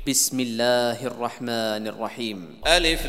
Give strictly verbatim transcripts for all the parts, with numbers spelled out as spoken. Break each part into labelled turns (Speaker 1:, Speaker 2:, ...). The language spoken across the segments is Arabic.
Speaker 1: بسم الله الرحمن الرحيم.
Speaker 2: ألف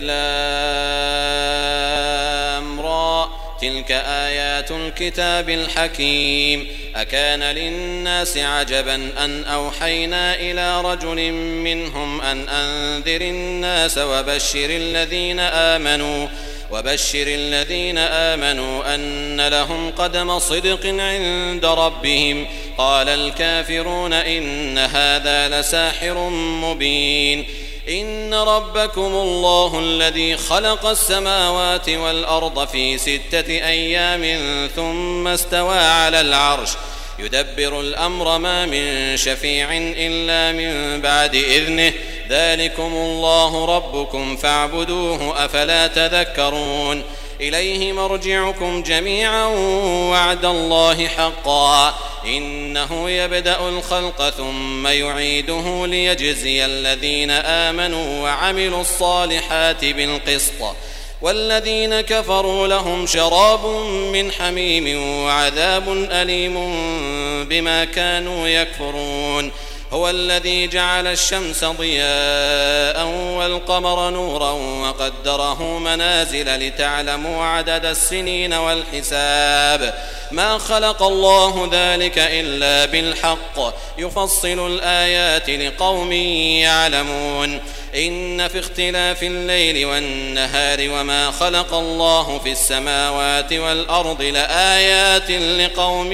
Speaker 2: لام را تلك آيات الكتاب الحكيم. أكان للناس عجبا أن أوحينا إلى رجل منهم أن أنذر الناس وبشر الذين آمنوا وبشر الذين آمنوا أن لهم قدم صدق عند ربهم. قال الكافرون إن هذا لساحر مبين. إن ربكم الله الذي خلق السماوات والأرض في ستة أيام ثم استوى على العرش يدبر الأمر ما من شفيع إلا من بعد إذنه ذلكم الله ربكم فاعبدوه أفلا تذكرون. إليه مرجعكم جميعا وعد الله حقا إنه يبدأ الخلق ثم يعيده ليجزي الذين آمنوا وعملوا الصالحات بالقسط والذين كفروا لهم شراب من حميم وعذاب أليم بما كانوا يكفرون. هو الذي جعل الشمس ضياء والقمر نورا وقدره منازل لتعلموا عدد السنين والحساب ما خلق الله ذلك إلا بالحق يفصل الآيات لقوم يعلمون. إن في اختلاف الليل والنهار وما خلق الله في السماوات والأرض لآيات لقوم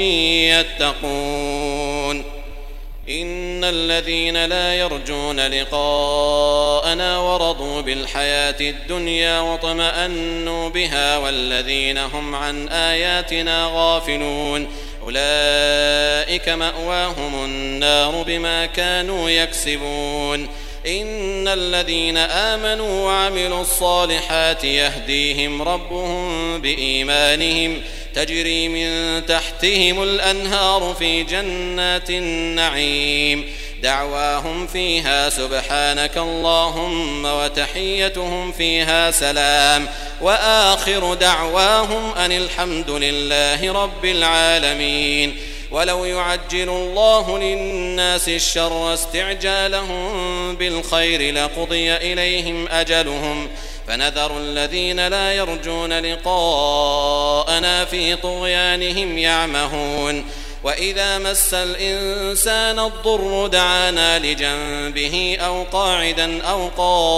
Speaker 2: يتقون. إن الذين لا يرجون لقاءنا ورضوا بالحياة الدنيا واطمأنوا بها والذين هم عن آياتنا غافلون أولئك مأواهم النار بما كانوا يكسبون. إن الذين آمنوا وعملوا الصالحات يهديهم ربهم بإيمانهم تجري من تحتهم الأنهار في جنات النعيم دعواهم فيها سبحانك اللهم وتحيتهم فيها سلام وآخر دعواهم أن الحمد لله رب العالمين. ولو يعجل الله للناس الشر استعجالهم بالخير لقضي إليهم أجلهم فنذر الذين لا يرجون لقاءنا في طغيانهم يعمهون. وإذا مس الإنسان الضر دعانا لجنبه أو قاعدا أو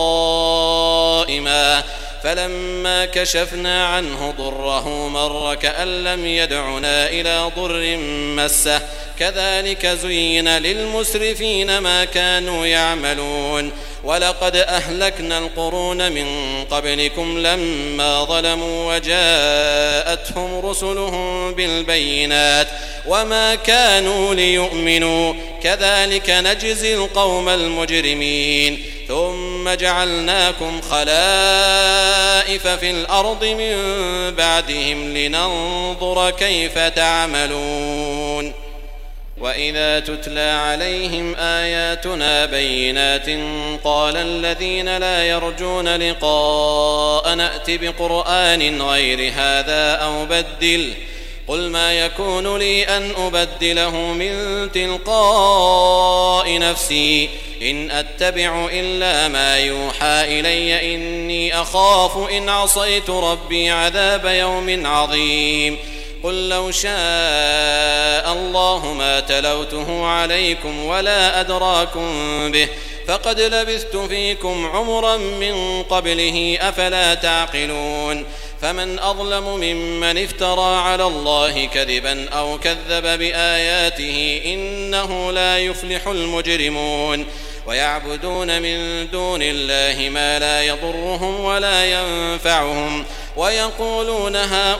Speaker 2: قائما فلما كشفنا عنه ضره مر كأن لم يدعنا إلى ضر مسه كذلك زين للمسرفين ما كانوا يعملون. ولقد أهلكنا القرون من قبلكم لما ظلموا وجاءتهم رسلهم بالبينات وما كانوا ليؤمنوا كذلك نجزي القوم المجرمين. ثم جعلناكم خلائف في الأرض من بعدهم لننظر كيف تعملون. وإذا تتلى عليهم آياتنا بينات قال الذين لا يرجون لقاء نأت بقرآن غير هذا أو بدل قل ما يكون لي أن أبدله من تلقاء نفسي إن أتبع إلا ما يوحى إلي إني أخاف إن عصيت ربي عذاب يوم عظيم. قل لو شاء الله ما تلوته عليكم ولا أدراكم به فقد لبثت فيكم عمرا من قبله أفلا تعقلون. فمن أظلم ممن افترى على الله كذبا أو كذب بآياته إنه لا يفلح المجرمون. ويعبدون من دون الله ما لا يضرهم ولا ينفعهم ويقولون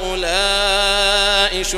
Speaker 2: هؤلاء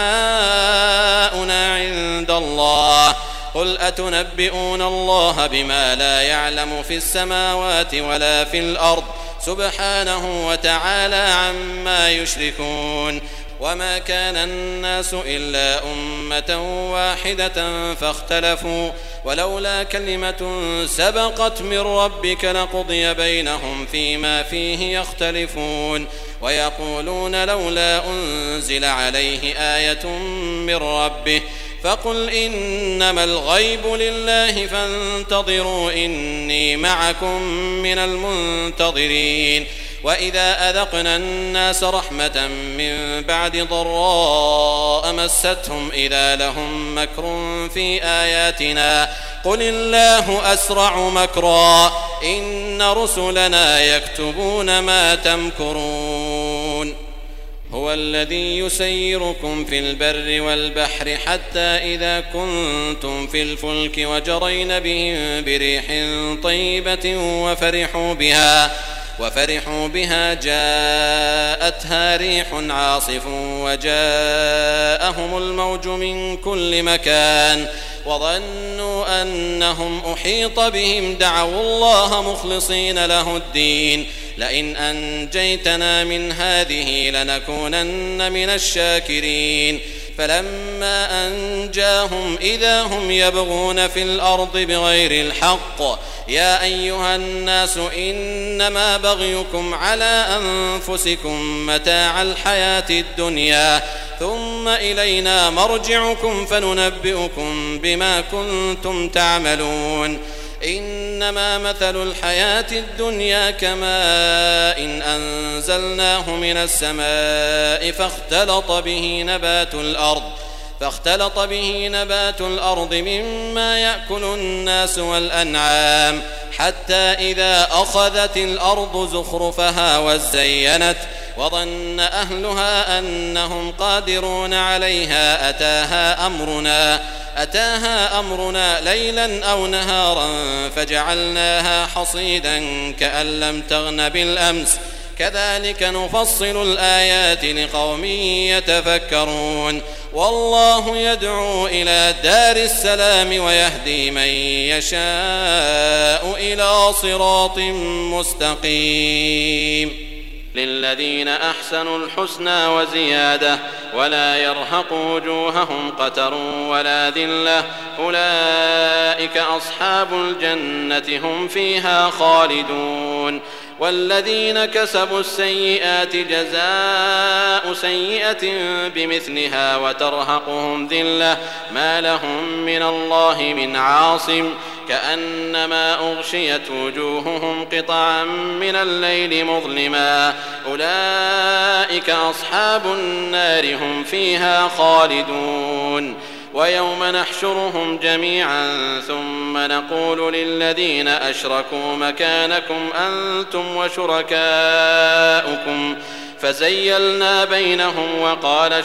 Speaker 2: شفعاؤنا عند الله قل أتنبئون الله بما لا يعلم في السماوات ولا في الأرض سبحانه وتعالى عما يشركون. وما كان الناس إلا أمة واحدة فاختلفوا ولولا كلمة سبقت من ربك لقضي بينهم فيما فيه يختلفون. ويقولون لولا أنزل عليه آية من ربه فقل إنما الغيب لله فانتظروا إني معكم من المنتظرين. وإذا أذقنا الناس رحمة من بعد ضراء مستهم إذا لهم مكر في آياتنا قل الله أسرع مكرا إن رسلنا يكتبون ما تمكرون. هو الذي يسيركم في البر والبحر حتى إذا كنتم في الفلك وجرين بهم بريح طيبة وفرحوا بها وفرحوا بها جاءتها ريح عاصف وجاءهم الموج من كل مكان وظنوا أنهم أحيط بهم دعوا الله مخلصين له الدين لئن أنجيتنا من هذه لنكونن من الشاكرين. فلما أنجاهم إذا هم يبغون في الأرض بغير الحق يا أيها الناس إنما بغيكم على أنفسكم متاع الحياة الدنيا ثم إلينا مرجعكم فننبئكم بما كنتم تعملون. إنما مثل الحياة الدنيا كماء إن أنزلناه من السماء فاختلط به نبات الأرض فاختلط به نبات الأرض مما يأكل الناس والأنعام حتى إذا أخذت الأرض زخرفها وزينت وظن أهلها أنهم قادرون عليها أتاها أمرنا أتاها أمرنا ليلا أو نهارا فجعلناها حصيدا كأن لم تغن بالأمس كذلك نفصل الآيات لقوم يتفكرون. والله يدعو إلى دار السلام ويهدي من يشاء إلى صراط مستقيم. للذين أحسنوا الحسنى وزيادة ولا يرهق وجوههم قتر ولا ذلة أولئك أصحاب الجنة هم فيها خالدون. والذين كسبوا السيئات جزاء سيئة بمثلها وترهقهم ذلة ما لهم من الله من عاصم كأنما أغشيت وجوههم قطعا من الليل مظلما أولئك أصحاب النار هم فيها خالدون. ويوم نحشرهم جميعا ثم نقول للذين أشركوا مكانكم أنتم وشركاؤكم فزيلنا بينهم وقال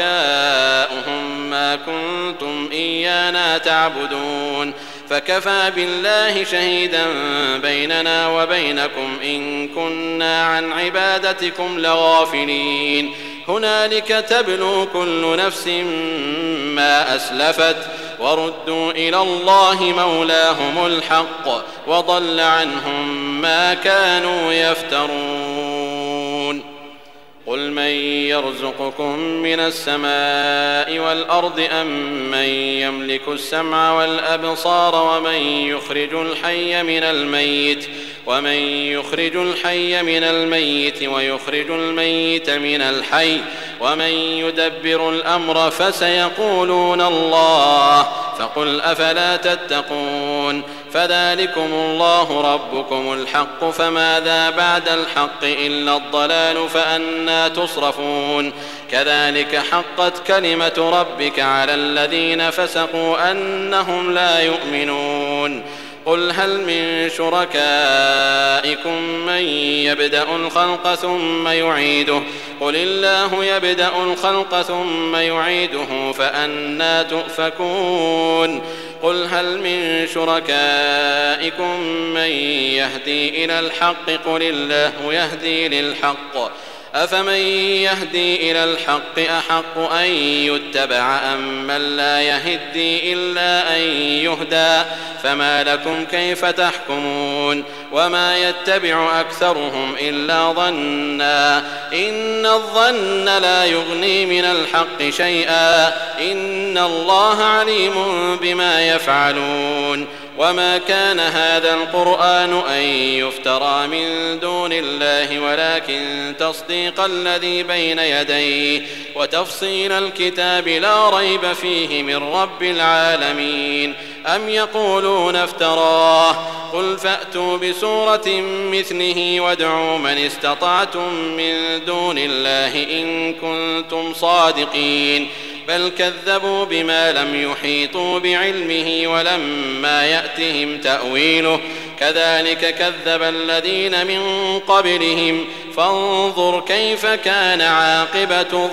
Speaker 2: شركاؤهم ما كنتم إيانا تعبدون فكفى بالله شهيدا بيننا وبينكم إن كنا عن عبادتكم لغافلين. هنالك تبلو كل نفس ما أسلفت وردوا إلى الله مولاهم الحق وضل عنهم ما كانوا يفترون. قل من يرزقكم من السماء والأرض أم من يملك السمع والأبصار ومن يخرج الحي من الميت ومن يخرج الحي من الميت ويخرج الميت من الحي ومن يدبر الأمر فسيقولون الله فقل أفلا تتقون. فذلكم الله ربكم الحق فماذا بعد الحق إلا الضلال فأنى تصرفون. كذلك حقت كلمة ربك على الذين فسقوا أنهم لا يؤمنون. قل هل من شركائكم من يبدأ الخلق ثم يعيده قل الله يبدأ الخلق ثم يعيده فأنى تؤفكون. قل هل من شركائكم من يهدي إلى الحق قل الله يهدي للحق أفمن يهدي إلى الحق أحق أن يتبع أم من لا يهدي إلا أن يهدى فما لكم كيف تحكمون. وما يتبع أكثرهم إلا ظنا إن الظن لا يغني من الحق شيئا إن الله عليم بما يفعلون. وما كان هذا القرآن أن يفترى من دون الله ولكن تصديق الذي بين يديه وتفصيل الكتاب لا ريب فيه من رب العالمين. أم يقولون افتراه قل فأتوا بسورة مثله وادعوا من استطعتم من دون الله إن كنتم صادقين بل كذبوا بما لم يحيطوا بعلمه ولما يأتهم تأويله كذلك كذب الذين من قبلهم فانظر كيف كان عاقبة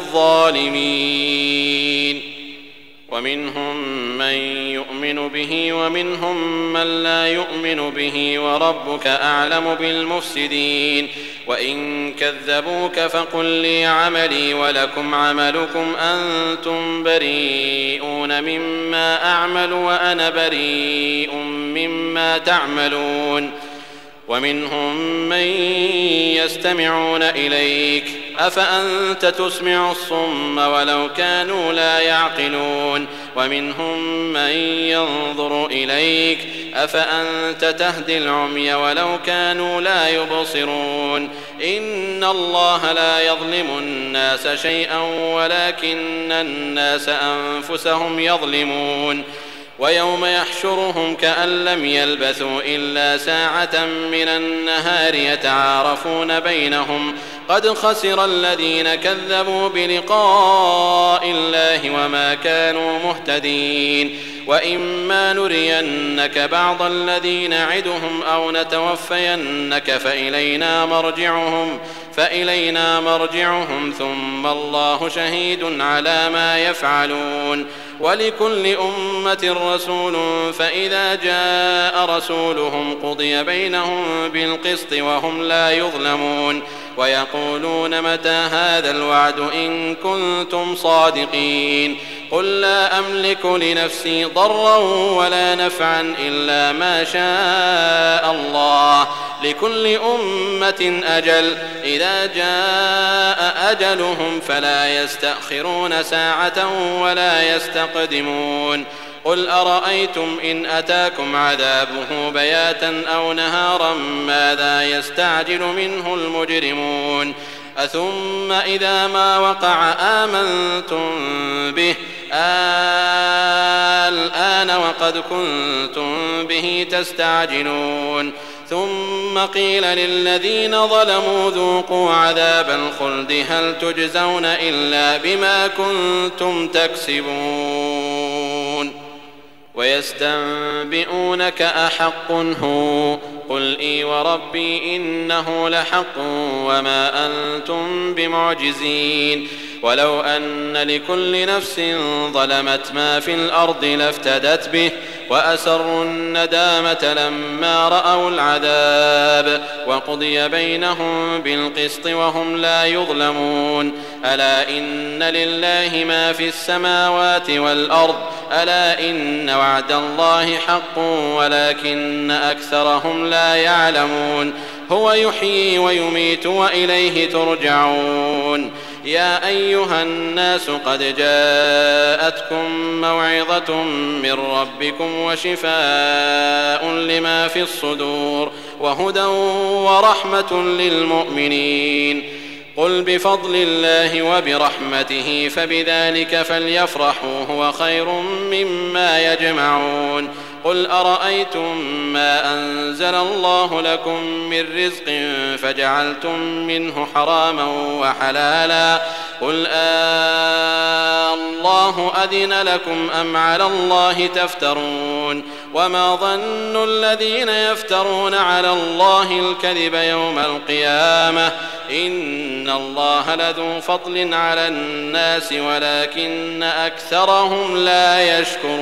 Speaker 2: الظالمين. ومنهم من يؤمن به ومنهم من لا يؤمن به وربك أعلم بالمفسدين. وإن كذبوك فقل لي عملي ولكم عملكم أنتم بريئون مما أعمل وأنا بريء مما تعملون. ومنهم من يستمعون إليك أفأنت تسمع الصم ولو كانوا لا يعقلون. ومنهم من ينظر إليك أفأنت تهدي العمي ولو كانوا لا يبصرون. إن الله لا يظلم الناس شيئا ولكن الناس أنفسهم يظلمون. ويوم يحشرهم كأن لم يلبثوا إلا ساعة من النهار يتعارفون بينهم قد خسر الذين كذبوا بلقاء الله وما كانوا مهتدين. وإما نرينك بعض الذي نعدهم أو نتوفينك فإلينا مرجعهم فإلينا مرجعهم ثم الله شهيد على ما يفعلون. ولكل أمة رسول فإذا جاء رسولهم قضي بينهم بالقسط وهم لا يظلمون. ويقولون متى هذا الوعد إن كنتم صادقين. قل لا أملك لنفسي ضرا ولا نفعا إلا ما شاء الله لكل أمة أجل إذا جاء أجلهم فلا يستأخرون ساعة ولا يستقدمون. قل أرأيتم إن أتاكم عذابه بياتا أو نهارا ماذا يستعجل منه المجرمون. أثم إذا ما وقع آمنتم به الآن وقد كنتم به تستعجلون. ثم قيل للذين ظلموا ذوقوا عذاب الخلد هل تجزون إلا بما كنتم تكسبون. ويستنبئونك أحق هو قل إي وربي إنه لحق وما أنتم بمعجزين. ولو أن لكل نفس ظلمت ما في الأرض لافتدت به وأسروا الندامة لما رأوا العذاب وقضي بينهم بالقسط وهم لا يظلمون. ألا إن لله ما في السماوات والأرض ألا إن وعد الله حق ولكن أكثرهم لا يعلمون. هو يحيي ويميت وإليه ترجعون. يا أيها الناس قد جاءتكم موعظة من ربكم وشفاء لما في الصدور وهدى ورحمة للمؤمنين. قل بفضل الله وبرحمته فبذلك فليفرحوا هو خير مما يجمعون. قل أرأيتم ما أنزل الله لكم من رزق فجعلتم منه حراما وحلالا قل آه الله أذن لكم أم على الله تفترون. وما ظن الذين يفترون على الله الكذب يوم القيامة إن الله لذو فضل على الناس ولكن أكثرهم لا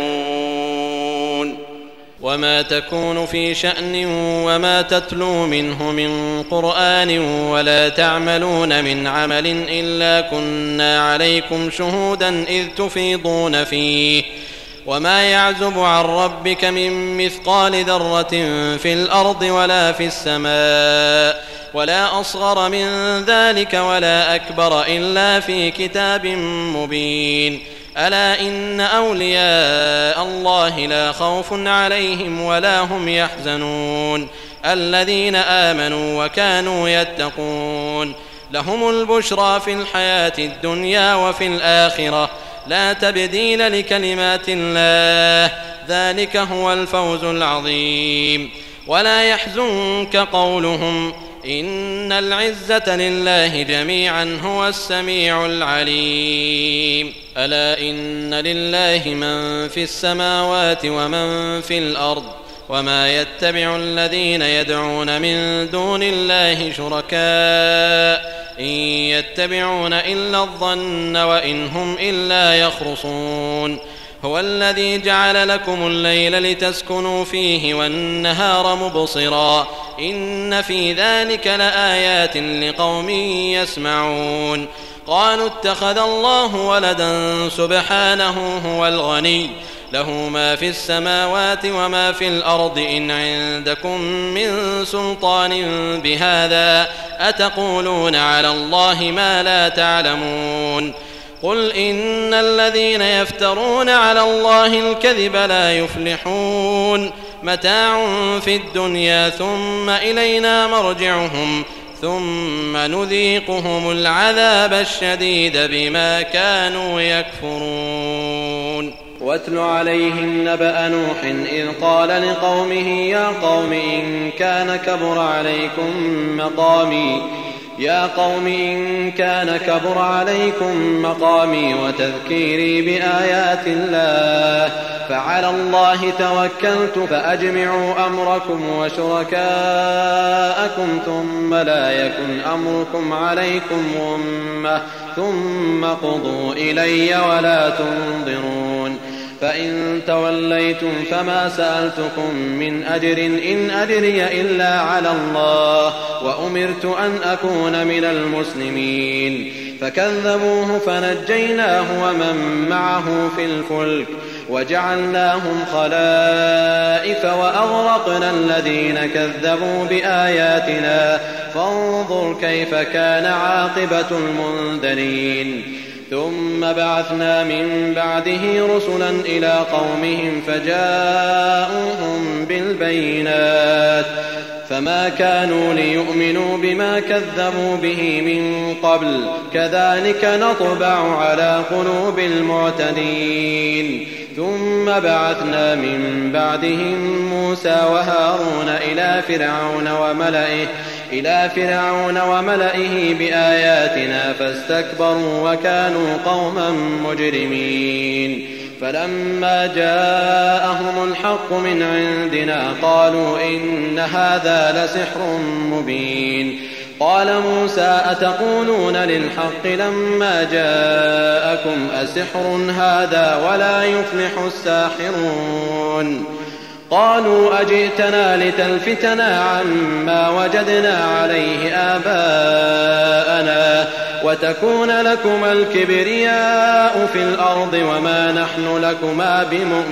Speaker 2: يشكرون. وما تكون في شأن وما تتلو منه من قرآن ولا تعملون من عمل إلا كنا عليكم شهودا إذ تفيضون فيه وما يعزب عن ربك من مثقال ذرة في الأرض ولا في السماء ولا أصغر من ذلك ولا أكبر إلا في كتاب مبين. ألا إن أولياء الله لا خوف عليهم ولا هم يحزنون الذين آمنوا وكانوا يتقون لهم البشرى في الحياة الدنيا وفي الآخرة لا تبديل لكلمات الله ذلك هو الفوز العظيم ولا يحزنك قولهم إن العزة لله جميعا هو السميع العليم ألا إن لله من في السماوات ومن في الأرض وما يتبع الذين يدعون من دون الله شركاء إن يتبعون إلا الظن وإن هم إلا يخرصون هو الذي جعل لكم الليل لتسكنوا فيه والنهار مبصرا إن في ذلك لآيات لقوم يسمعون قالوا اتخذ الله ولدا سبحانه هو الغني له ما في السماوات وما في الأرض إن عندكم من سلطان بهذا أتقولون على الله ما لا تعلمون قل إن الذين يفترون على الله الكذب لا يفلحون متاع في الدنيا ثم إلينا مرجعهم ثم نذيقهم العذاب الشديد بما كانوا يكفرون
Speaker 3: واتل عليهم نبأ نوح إذ قال لقومه يا قوم إن كان كبر عليكم مقامي يا قوم إن كان كبر عليكم مقامي وتذكيري بآيات الله فعلى الله توكلت فأجمعوا أمركم وشركاءكم ثم لا يكن أمركم عليكم غمة ثم قضوا إلي ولا تنظرون فإن توليتم فما سألتكم من أجر إن أجري إلا على الله وأمرت أن أكون من المسلمين فكذبوه فنجيناه ومن معه في الفلك وجعلناهم خلائف وأغرقنا الذين كذبوا بآياتنا فانظر كيف كان عاقبة المنذرين ثم بعثنا من بعده رسلا إلى قومهم فجاءوهم بالبينات فما كانوا ليؤمنوا بما كذبوا به من قبل كذلك نطبع على قلوب المعتدين ثم بعثنا من بعدهم موسى وهارون إلى فرعون وملئه إلى فرعون وملئه بآياتنا فاستكبروا وكانوا قوما مجرمين فلما جاءهم الحق من عندنا قالوا إن هذا لسحر مبين قال موسى أتقولون للحق لما جاءكم أسحر هذا ولا يفلح الساحرون قالوا أجئتنا لتلفتنا عما وجدنا عليه آباءنا وتكون لكما الكبرياء في الأرض وما نحن لكما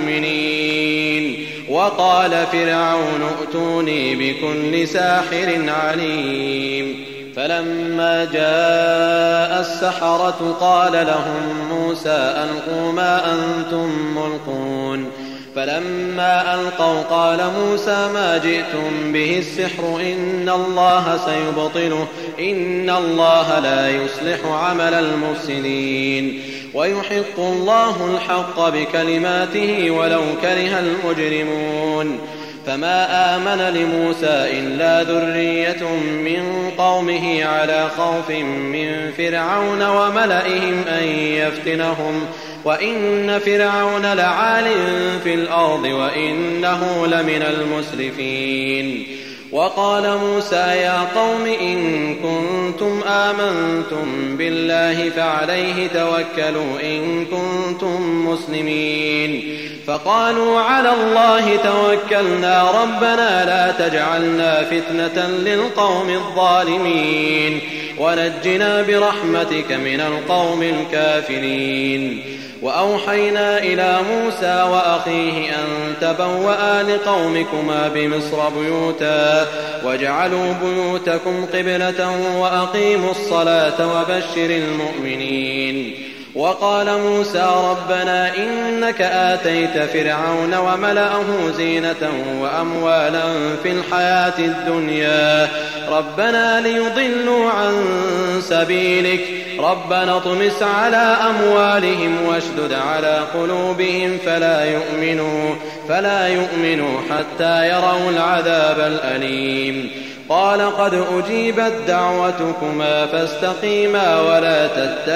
Speaker 3: بمؤمنين وقال فرعون ائتوني بكل ساحر عليم فلما جاء السحرة قال لهم موسى ألقوا ما أنتم ملقون فلما ألقوا قال موسى ما جئتم به السحر إن الله سيبطله إن الله لا يصلح عمل المفسدين ويحق الله الحق بكلماته ولو كره المجرمون فما آمن لموسى إلا ذرية من قومه على خوف من فرعون وملئهم أن يفتنهم وإن فرعون لعال في الأرض وإنه لمن المسرفين وقال موسى يا قوم إن كنتم آمنتم بالله فعليه توكلوا إن كنتم مسلمين فقالوا على الله توكلنا ربنا لا تجعلنا فتنة للقوم الظالمين ونجنا برحمتك من القوم الكافرين وأوحينا إلى موسى وأخيه أن تبوأ لقومكما بمصر بيوتا واجعلوا بيوتكم قبلة وأقيموا الصلاة وبشر المؤمنين وقال موسى ربنا إنك آتيت فرعون وملأه زينة وأموالا في الحياة الدنيا ربنا ليضلوا عن سبيلك ربنا اطمس على أموالهم واشدد على قلوبهم فلا يؤمنوا, فلا يؤمنوا حتى يروا العذاب الأليم قال قد أجيبت دعوتكما فاستقيما ولا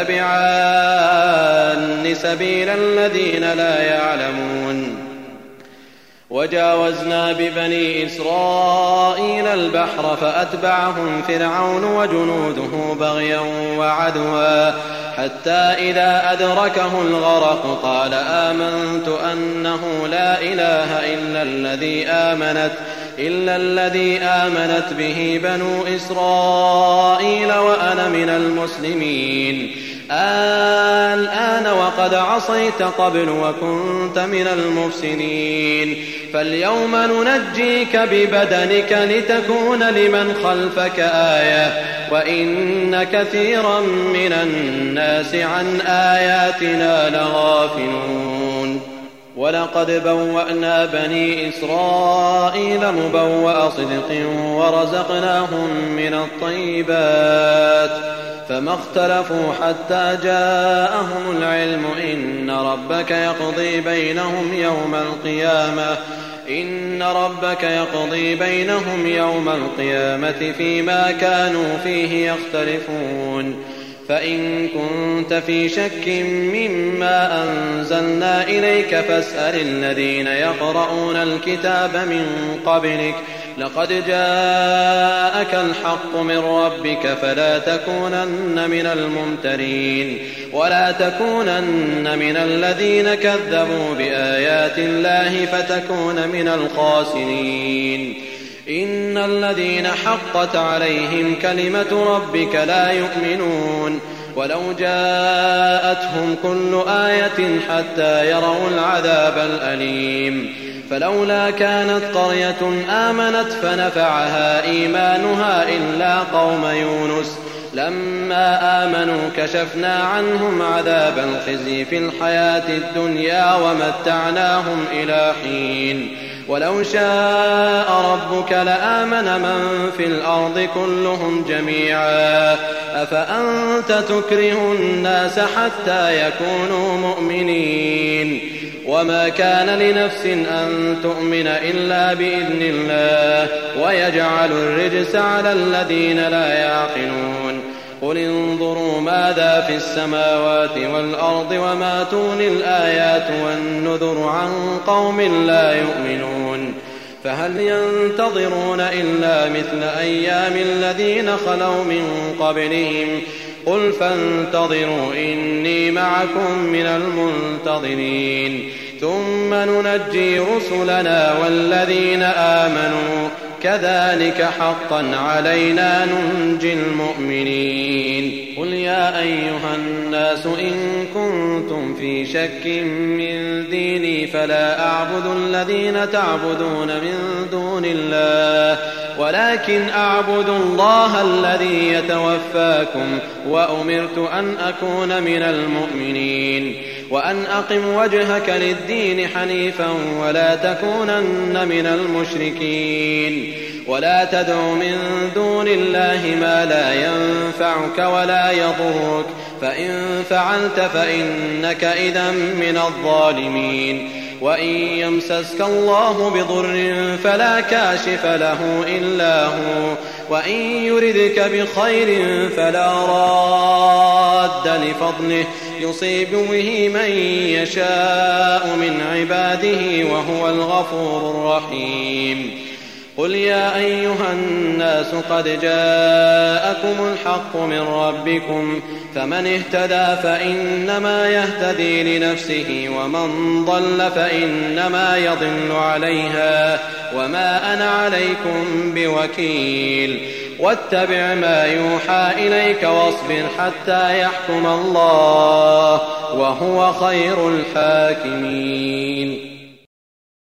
Speaker 3: تتبعان سبيل الذين لا يعلمون وجاوزنا ببني إسرائيل البحر فأتبعهم فرعون وجنوده بغيا وعدوا حتى إذا أدركه الغرق قال آمنت أنه لا إله إلا الذي آمنت إلا الذي آمنت به بنو إسرائيل وأنا من المسلمين الآن وقد عصيت قبل وكنت من المفسدين فاليوم ننجيك ببدنك لتكون لمن خلفك آية وإن كثيرا من الناس عن آياتنا لغافلون ولقد بوأنا بني إسرائيل مبوأ صدق ورزقناهم من الطيبات فما اختلفوا حتى جاءهم العلم إن ربك يقضي بينهم يوم القيامة إن ربك يقضي بينهم يوم القيامة فيما كانوا فيه يختلفون فإن كنت في شك مما أنزلنا إليك فاسأل الذين يقرؤون الكتاب من قبلك لقد جاءك الحق من ربك فلا تكونن من الممترين ولا تكونن من الذين كذبوا بآيات الله فتكون من الخاسرين إن الذين حقت عليهم كلمة ربك لا يؤمنون ولو جاءتهم كل آية حتى يروا العذاب الأليم فلولا كانت قرية آمنت فنفعها إيمانها إلا قوم يونس لما آمنوا كشفنا عنهم عذاب الخزي في الحياة الدنيا ومتعناهم إلى حين ولو شاء ربك لآمن من في الأرض كلهم جميعا أفأنت تكره الناس حتى يكونوا مؤمنين وما كان لنفس أن تؤمن إلا بإذن الله ويجعل الرجس على الذين لا يعقلون قل انظروا ماذا في السماوات والأرض وما تغني الآيات والنذر عن قوم لا يؤمنون فهل ينتظرون إلا مثل أيام الذين خلوا من قبلهم قل فانتظروا إني معكم من المنتظرين ثم ننجي رسلنا والذين آمنوا كذلك حقا علينا ننجي المؤمنين قل يا أيها الناس إن كنتم في شك من ديني فلا أعبد الذين تعبدون من دون الله ولكن أعبد الله الذي يتوفاكم وأمرت أن أكون من المؤمنين وأن أقم وجهك للدين حنيفا ولا تكونن من المشركين ولا تدع من دون الله ما لا ينفعك ولا يضرك فإن فعلت فإنك إذا من الظالمين وإن يمسسك الله بضر فلا كاشف له إلا هو وإن يردك بخير فلا راد لفضله يصيب به من يشاء من عباده وهو الغفور الرحيم قل يا أيها الناس قد جاءكم الحق من ربكم فمن اهتدى فإنما يهتدي لنفسه ومن ضل فإنما يضل عليها وما أنا عليكم بوكيل واتبع ما يوحى إليك واصبر حتى يحكم الله وهو خير الحاكمين